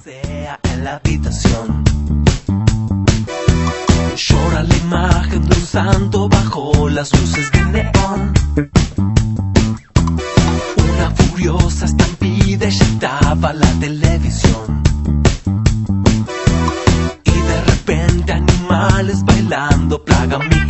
sea en la habitación. Llora la imagen de un santo bajo las luces de neón. Una furiosa estampida eyectaba la televisión. Y de repente animales bailando plagan mi